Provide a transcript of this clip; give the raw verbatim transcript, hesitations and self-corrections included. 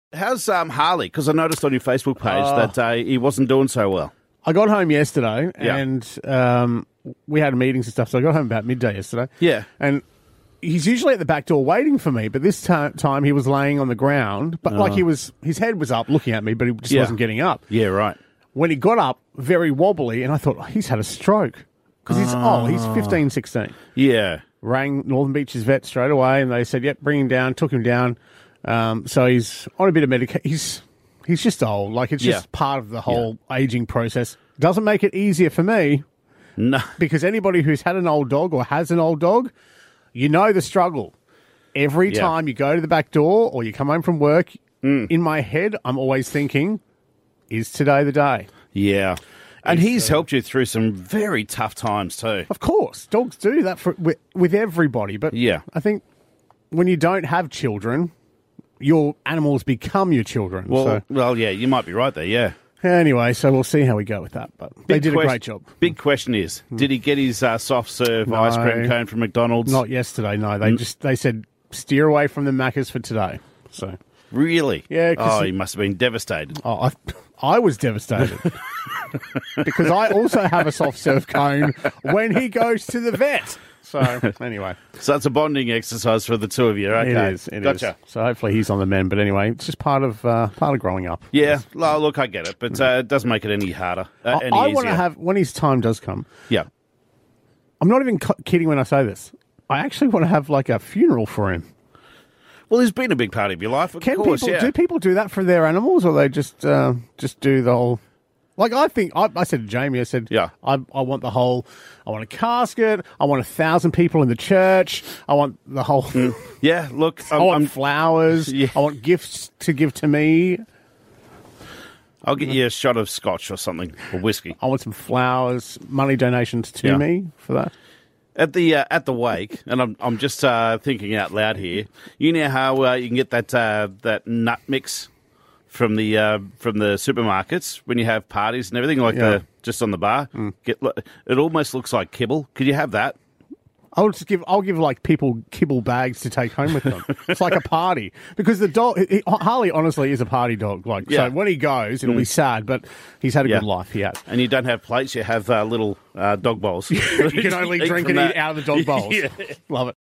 How's um, Harley? Because I noticed on your Facebook page Oh. that uh, he wasn't doing so well. I got home yesterday Yeah. and um, we had meetings and stuff, so I got home about midday yesterday. Yeah. And he's usually at the back door waiting for me, but this ti- time he was laying on the ground, but like he was, his head was up looking at me, but he just Yeah. wasn't getting up. Yeah, right. When he got up, very wobbly, and I thought, oh, he's had a stroke. Because he's, oh, he's fifteen, sixteen. Yeah. Rang Northern Beaches vet straight away, and they said, yep, bring him down, took him down. Um, so he's on a bit of medication. He's, he's just old. Like, it's just Yeah. part of the whole aging process. Doesn't make it easier for me, No. because anybody who's had an old dog or has an old dog, you know the struggle. Every Yeah. time you go to the back door or you come home from work, Mm. in my head, I'm always thinking, is today the day? Yeah. And he's helped you through some very tough times too. Of course, dogs do that for with, with everybody, but Yeah. I think when you don't have children, your animals become your children. Well, so well, yeah, you might be right there, yeah. anyway, so we'll see how we go with that. But they Big did a quest- great job. Big question is, did he get his uh, soft serve ice cream cone from McDonald's? Not yesterday. No, Mm. they just they said steer away from the Maccas for today. So Really? Yeah, 'cause Oh, he- he must have been devastated. oh, I I was devastated because I also have a soft serve cone when he goes to the vet. So anyway. So it's a bonding exercise for the two of you. Okay. It is. It is. gotcha. So hopefully he's on the mend. But anyway, it's just part of uh, part of growing up. Yeah, well, look, I get it, but uh, it doesn't make it any harder, uh, I, any I easier. want to have when his time does come. Yeah. I'm not even cu- kidding when I say this. I actually want to have like a funeral for him. Well, he's been a big part of your life, of Can course, people yeah. do people do that for their animals, or they just uh, just do the whole? Like I think I, I said to Jamie, I said, Yeah. I, I want the whole. I want a casket. I want a thousand people in the church. I want the whole. Yeah, look, I I'm, want I'm, flowers. Yeah. I want gifts to give to me. I'll get you a shot of scotch or something, or whiskey. I want some flowers, money donations to Yeah. me for that. At the uh, at the wake, and I'm I'm just uh, thinking out loud here. You know how uh, you can get that uh, that nut mix from the uh, from the supermarkets when you have parties and everything, like Yeah. the just on the bar. Get it almost looks like kibble. Could you have that? I'll just give. I'll give like people kibble bags to take home with them. It's like a party because the dog he, Harley honestly is a party dog. Like Yeah. so, when he goes, it'll be sad, but he's had a Yeah. good life. He has. And you don't have plates; you have uh, little uh, dog bowls. You can only drink from and that. eat out of the dog bowls. Yeah. Love it.